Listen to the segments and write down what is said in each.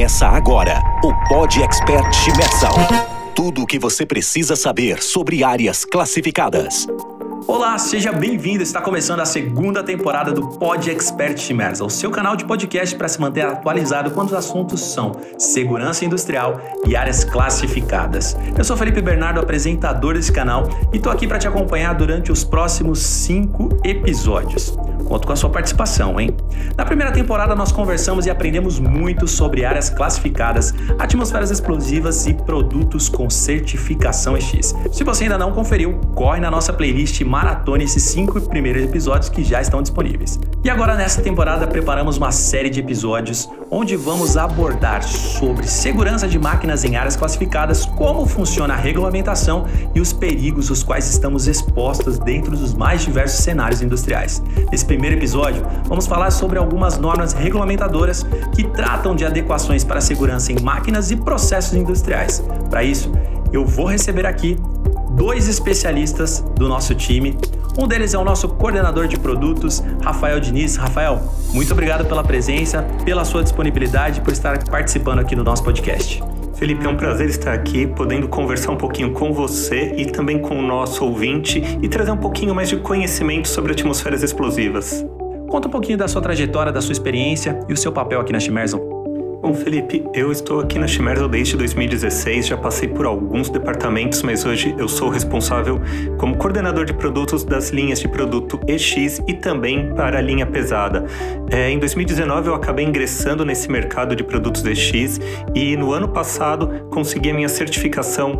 Começa agora o Pod Expert Shimersal. Tudo o que você precisa saber sobre áreas classificadas. Olá, seja bem-vindo. Está começando a segunda temporada do Pod Expert Shimersal, o seu canal de podcast para se manter atualizado quando os assuntos são segurança industrial e áreas classificadas. Eu sou Felipe Bernardo, apresentador desse canal, e estou aqui para te acompanhar durante os próximos 5 episódios. Conto com a sua participação, hein? Na primeira temporada nós conversamos e aprendemos muito sobre áreas classificadas, atmosferas explosivas e produtos com certificação EX. Se você ainda não conferiu, corre na nossa playlist e maratone esses 5 primeiros episódios que já estão disponíveis. E agora nessa temporada preparamos uma série de episódios onde vamos abordar sobre segurança de máquinas em áreas classificadas, como funciona a regulamentação e os perigos aos quais estamos expostos dentro dos mais diversos cenários industriais. Nesse primeiro episódio, vamos falar sobre algumas normas regulamentadoras que tratam de adequações para a segurança em máquinas e processos industriais. Para isso, eu vou receber aqui 2 especialistas do nosso time. Um deles é o nosso coordenador de produtos, Rafael Diniz. Rafael, muito obrigado pela presença, pela sua disponibilidade, por estar participando aqui do nosso podcast. Felipe, é um prazer estar aqui, podendo conversar um pouquinho com você e também com o nosso ouvinte e trazer um pouquinho mais de conhecimento sobre atmosferas explosivas. Conta um pouquinho da sua trajetória, da sua experiência e o seu papel aqui na Shimersal. Bom, Felipe, eu estou aqui na Shimersal desde 2016, já passei por alguns departamentos, mas hoje eu sou responsável como coordenador de produtos das linhas de produto EX e também para a linha pesada. Em 2019 eu acabei ingressando nesse mercado de produtos EX e no ano passado consegui a minha certificação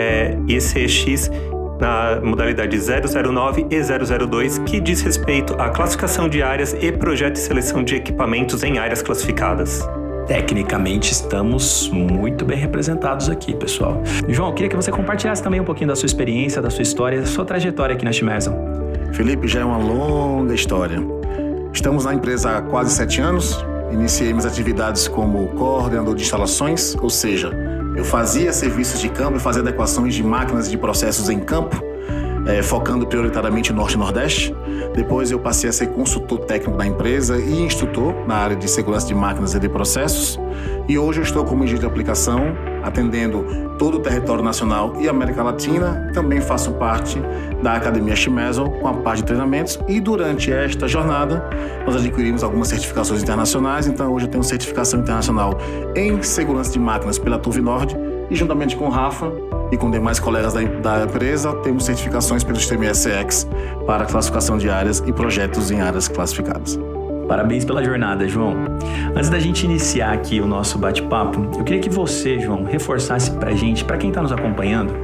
ECEX na modalidade 009 e 002, que diz respeito à classificação de áreas e projeto e seleção de equipamentos em áreas classificadas. Tecnicamente, estamos muito bem representados aqui, pessoal. João, eu queria que você compartilhasse também um pouquinho da sua experiência, da sua história, da sua trajetória aqui na Shimersal. Felipe, já é uma longa história. Estamos na empresa há quase 7 anos. Iniciei minhas atividades como coordenador de instalações, ou seja, eu fazia serviços de campo e fazia adequações de máquinas e de processos em campo, focando prioritariamente no Norte e Nordeste. Depois eu passei a ser consultor técnico da empresa e instrutor na área de segurança de máquinas e de processos. E hoje eu estou como engenheiro de aplicação, atendendo todo o território nacional e América Latina. Também faço parte da Academia Shimersal com a parte de treinamentos. E durante esta jornada, nós adquirimos algumas certificações internacionais. Então hoje eu tenho certificação internacional em segurança de máquinas pela Turvinord. E juntamente com o Rafa e com demais colegas da empresa, temos certificações pelo sistema ECEX para classificação de áreas e projetos em áreas classificadas. Parabéns pela jornada, João. Antes da gente iniciar aqui o nosso bate-papo, eu queria que você, João, reforçasse pra gente, pra quem está nos acompanhando,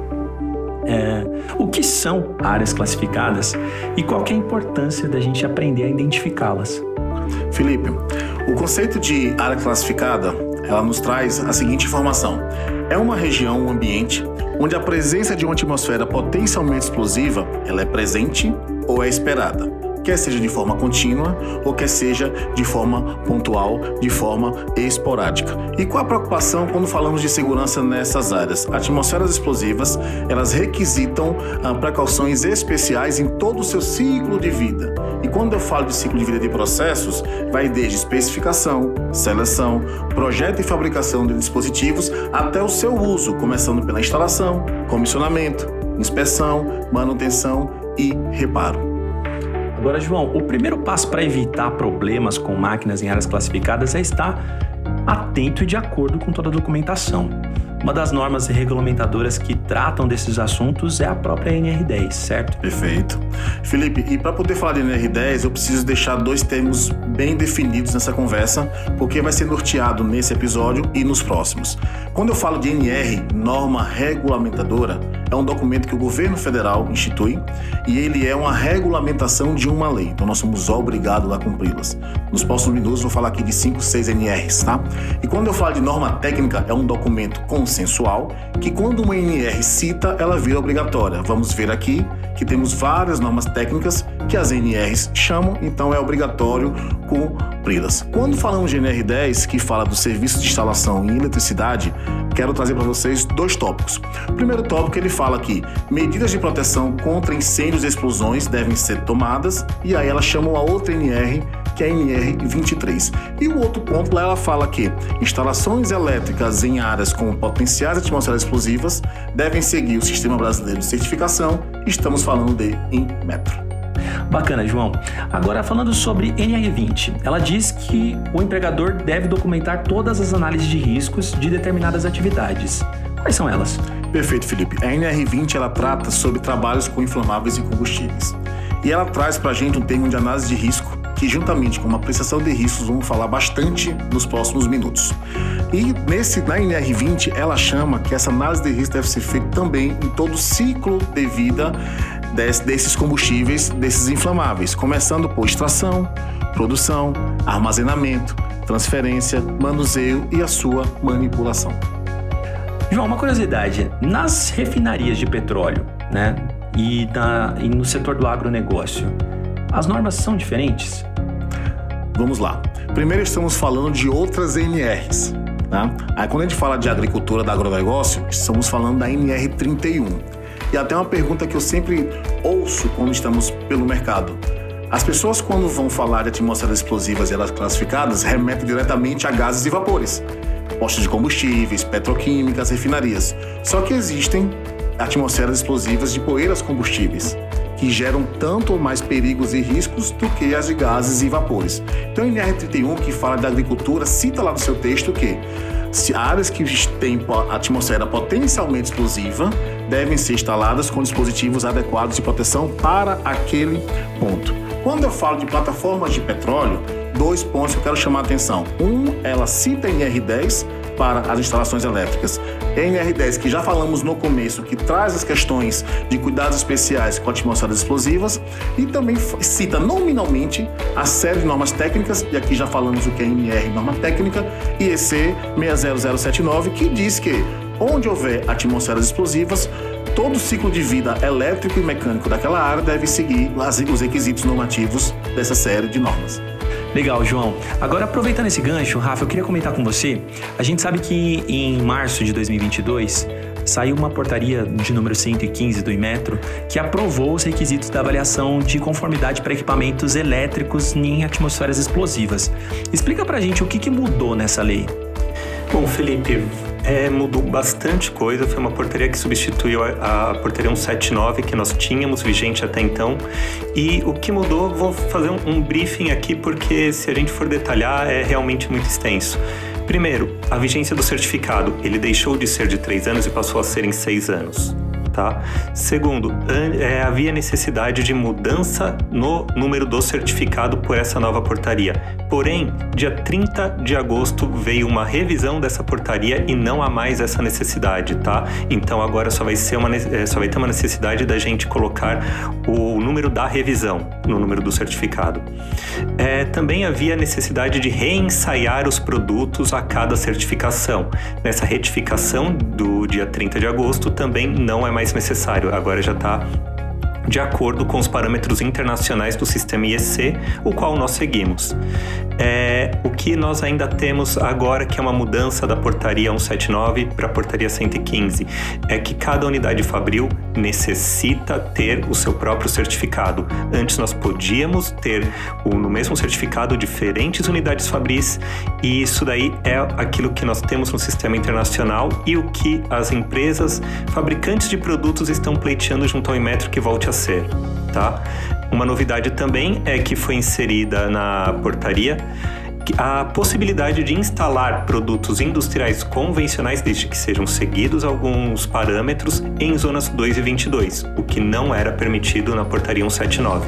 o que são áreas classificadas e qual que é a importância da gente aprender a identificá-las. Felipe, o conceito de área classificada, ela nos traz a seguinte informação. É uma região, um ambiente, onde a presença de uma atmosfera potencialmente explosiva, ela é presente ou é esperada, quer seja de forma contínua ou quer seja de forma pontual, de forma esporádica. E qual a preocupação quando falamos de segurança nessas áreas? Atmosferas explosivas, elas requisitam precauções especiais em todo o seu ciclo de vida. E quando eu falo de ciclo de vida de processos, vai desde especificação, seleção, projeto e fabricação de dispositivos até o seu uso, começando pela instalação, comissionamento, inspeção, manutenção e reparo. Agora, João, o primeiro passo para evitar problemas com máquinas em áreas classificadas é estar atento e de acordo com toda a documentação. Uma das normas regulamentadoras que tratam desses assuntos é a própria NR10, certo? Perfeito. Felipe, e para poder falar de NR10, eu preciso deixar 2 termos bem definidos nessa conversa, porque vai ser norteado nesse episódio e nos próximos. Quando eu falo de NR, norma regulamentadora, é um documento que o governo federal institui e ele é uma regulamentação de uma lei, então nós somos obrigados a cumpri-las. Nos próximos minutos vou falar aqui de 5, 6 NRs, tá? E quando eu falo de norma técnica, é um documento consensual que quando uma NR cita, ela vira obrigatória. Vamos ver aqui que temos várias normas técnicas que as NRs chamam, então é obrigatório cumpri-las. Quando falamos de NR10, que fala do serviço de instalação em eletricidade, quero trazer para vocês 2 tópicos. O primeiro tópico, ele fala que medidas de proteção contra incêndios e explosões devem ser tomadas, e aí ela chama a outra NR que é a NR23. E o outro ponto lá ela fala que instalações elétricas em áreas com potenciais atmosferas explosivas devem seguir o Sistema Brasileiro de Certificação. Estamos falando de Inmetro. Bacana, João. Agora, falando sobre NR20, ela diz que o empregador deve documentar todas as análises de riscos de determinadas atividades. Quais são elas? Perfeito, Felipe. A NR20 ela trata sobre trabalhos com inflamáveis e combustíveis. E ela traz para a gente um termo de análise de risco que, juntamente com uma apreciação de riscos, vamos falar bastante nos próximos minutos. E na NR20, ela chama que essa análise de risco deve ser feita também em todo o ciclo de vida desses combustíveis, desses inflamáveis, começando por extração, produção, armazenamento, transferência, manuseio e a sua manipulação. João, uma curiosidade, nas refinarias de petróleo, né, e no setor do agronegócio, as normas são diferentes? Vamos lá. Primeiro estamos falando de outras NRs, tá? Aí quando a gente fala de agricultura, da agronegócio, estamos falando da NR31. E até uma pergunta que eu sempre ouço quando estamos pelo mercado. As pessoas, quando vão falar de atmosferas explosivas e elas classificadas, remetem diretamente a gases e vapores, postos de combustíveis, petroquímicas, refinarias. Só que existem atmosferas explosivas de poeiras combustíveis, que geram tanto ou mais perigos e riscos do que as de gases e vapores. Então, a NR31, que fala da agricultura, cita lá no seu texto que áreas que têm atmosfera potencialmente explosiva devem ser instaladas com dispositivos adequados de proteção para aquele ponto. Quando eu falo de plataformas de petróleo, 2 pontos que eu quero chamar a atenção. Ela cita a NR10 para as instalações elétricas. A NR10, que já falamos no começo, que traz as questões de cuidados especiais com atmosferas explosivas, e também cita nominalmente a série de normas técnicas, e aqui já falamos o que é NR, norma técnica, IEC 60079, que diz que onde houver atmosferas explosivas, todo o ciclo de vida elétrico e mecânico daquela área deve seguir os requisitos normativos dessa série de normas. Legal, João. Agora, aproveitando esse gancho, Rafa, eu queria comentar com você. A gente sabe que em março de 2022 saiu uma portaria de número 115 do Inmetro que aprovou os requisitos da avaliação de conformidade para equipamentos elétricos em atmosferas explosivas. Explica pra gente o que mudou nessa lei. Bom, Felipe, mudou bastante coisa. Foi uma portaria que substituiu a portaria 179 que nós tínhamos vigente até então. E o que mudou, vou fazer um briefing aqui, porque se a gente for detalhar, é realmente muito extenso. Primeiro, a vigência do certificado. Ele deixou de ser de 3 anos e passou a ser em 6 anos. Tá? Segundo, havia necessidade de mudança no número do certificado por essa nova portaria. Porém, dia 30 de agosto veio uma revisão dessa portaria e não há mais essa necessidade, tá? Então agora só vai ter uma necessidade da gente colocar o número da revisão no número do certificado. Também havia necessidade de reensaiar os produtos a cada certificação. Nessa retificação do dia 30 de agosto também não é mais necessário, agora já está de acordo com os parâmetros internacionais do sistema IEC, o qual nós seguimos. O que nós ainda temos agora, que é uma mudança da portaria 179 para a portaria 115, é que cada unidade fabril necessita ter o seu próprio certificado. Antes nós podíamos ter no mesmo certificado diferentes unidades fabris, e isso daí é aquilo que nós temos no sistema internacional e o que as empresas fabricantes de produtos estão pleiteando junto ao Inmetro que volte a ser, tá? Uma novidade também é que foi inserida na portaria a possibilidade de instalar produtos industriais convencionais, desde que sejam seguidos alguns parâmetros, em zonas 2 e 22, o que não era permitido na portaria 179.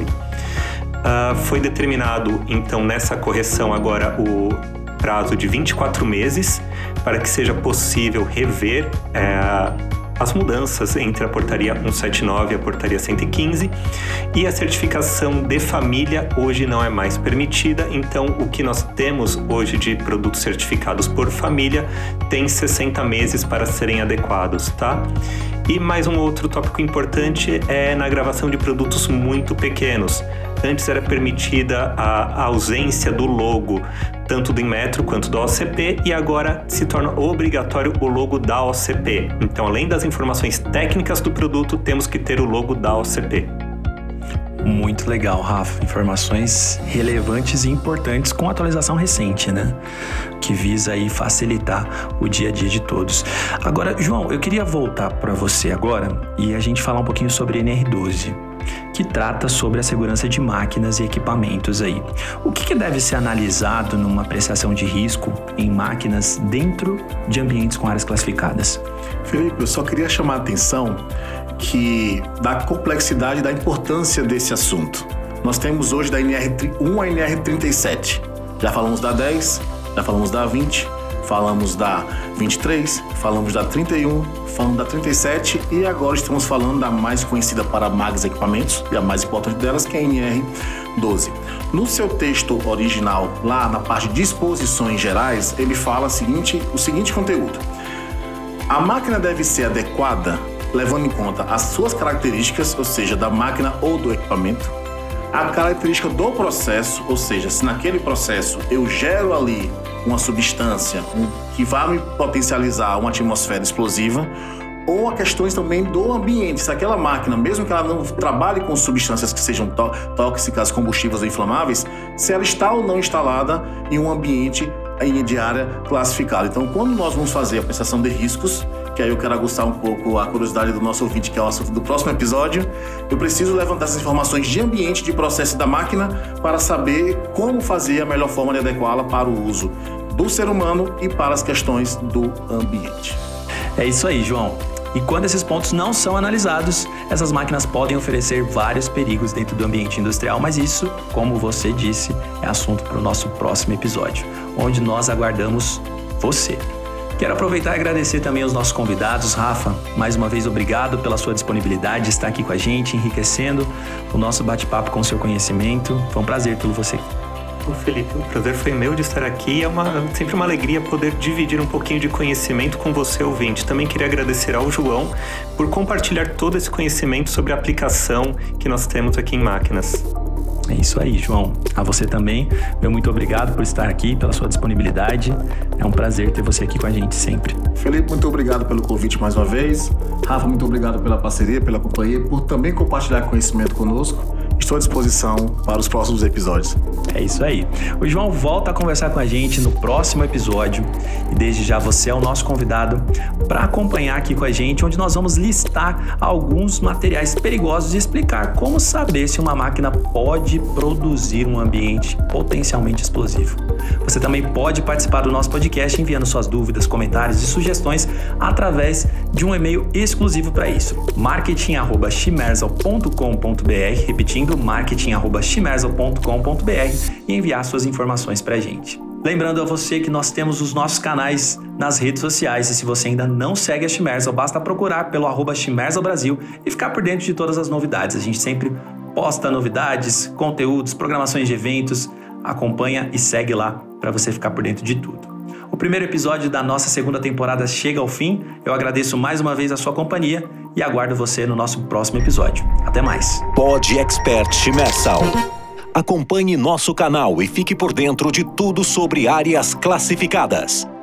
Foi determinado, então, nessa correção agora o prazo de 24 meses para que seja possível rever as mudanças entre a portaria 179 e a portaria 115, e a certificação de família hoje não é mais permitida. Então o que nós temos hoje de produtos certificados por família tem 60 meses para serem adequados, tá? E mais um outro tópico importante é na gravação de produtos muito pequenos. Antes era permitida a ausência do logo, tanto do Inmetro quanto do OCP, e agora se torna obrigatório o logo da OCP. Então, além das informações técnicas do produto, temos que ter o logo da OCP. Muito legal, Rafa. Informações relevantes e importantes com atualização recente, né? Que visa aí facilitar o dia a dia de todos. Agora, João, eu queria voltar para você agora e a gente falar um pouquinho sobre NR12, que trata sobre a segurança de máquinas e equipamentos aí. O que deve ser analisado numa apreciação de risco em máquinas dentro de ambientes com áreas classificadas? Felipe, eu só queria chamar a atenção da complexidade e da importância desse assunto. Nós temos hoje da NR1 a NR37. Já falamos da 10, já falamos da 20, falamos da 23, falamos da 31, falamos da 37 e agora estamos falando da mais conhecida para magos equipamentos e a mais importante delas, que é a NR12. No seu texto original, lá na parte de disposições gerais, ele fala o seguinte conteúdo. A máquina deve ser adequada levando em conta as suas características, ou seja, da máquina ou do equipamento, a característica do processo, ou seja, se naquele processo eu gero ali uma substância que vai me potencializar uma atmosfera explosiva, ou a questões também do ambiente, se aquela máquina, mesmo que ela não trabalhe com substâncias que sejam tóxicas, combustíveis ou inflamáveis, se ela está ou não instalada em um ambiente de área classificada. Então, quando nós vamos fazer a apreciação de riscos, que aí eu quero aguçar um pouco a curiosidade do nosso ouvinte, que é o assunto do próximo episódio, eu preciso levantar essas informações de ambiente, de processo da máquina, para saber como fazer a melhor forma de adequá-la para o uso do ser humano e para as questões do ambiente. É isso aí, João. E quando esses pontos não são analisados, essas máquinas podem oferecer vários perigos dentro do ambiente industrial, mas isso, como você disse, é assunto para o nosso próximo episódio, onde nós aguardamos você. Quero aproveitar e agradecer também aos nossos convidados. Rafa, mais uma vez obrigado pela sua disponibilidade de estar aqui com a gente, enriquecendo o nosso bate-papo com o seu conhecimento. Foi um prazer ter você. Felipe, o prazer foi meu de estar aqui. É sempre uma alegria poder dividir um pouquinho de conhecimento com você, ouvinte. Também queria agradecer ao João por compartilhar todo esse conhecimento sobre a aplicação que nós temos aqui em máquinas. É isso aí, João. A você também, meu muito obrigado por estar aqui, pela sua disponibilidade. É um prazer ter você aqui com a gente sempre. Felipe, muito obrigado pelo convite mais uma vez. Rafa, muito obrigado pela parceria, pela companhia, por também compartilhar conhecimento conosco. Estou à disposição para os próximos episódios. É isso aí. O João volta a conversar com a gente no próximo episódio. E desde já você é o nosso convidado para acompanhar aqui com a gente, onde nós vamos listar alguns materiais perigosos e explicar como saber se uma máquina pode produzir um ambiente potencialmente explosivo. Você também pode participar do nosso podcast enviando suas dúvidas, comentários e sugestões através de um e-mail exclusivo para isso. marketing@chimersal.com.br, repetindo, marketing@chimersal.com.br e enviar suas informações para a gente. Lembrando a você que nós temos os nossos canais nas redes sociais e se você ainda não segue a Chimersal, basta procurar pelo @ChimersalBrasil e ficar por dentro de todas as novidades. A gente sempre posta novidades, conteúdos, programações de eventos. Acompanha e segue lá para você ficar por dentro de tudo. O primeiro episódio da nossa segunda temporada chega ao fim. Eu agradeço mais uma vez a sua companhia e aguardo você no nosso próximo episódio. Até mais. Pod Expert Chimersal. Acompanhe nosso canal e fique por dentro de tudo sobre áreas classificadas.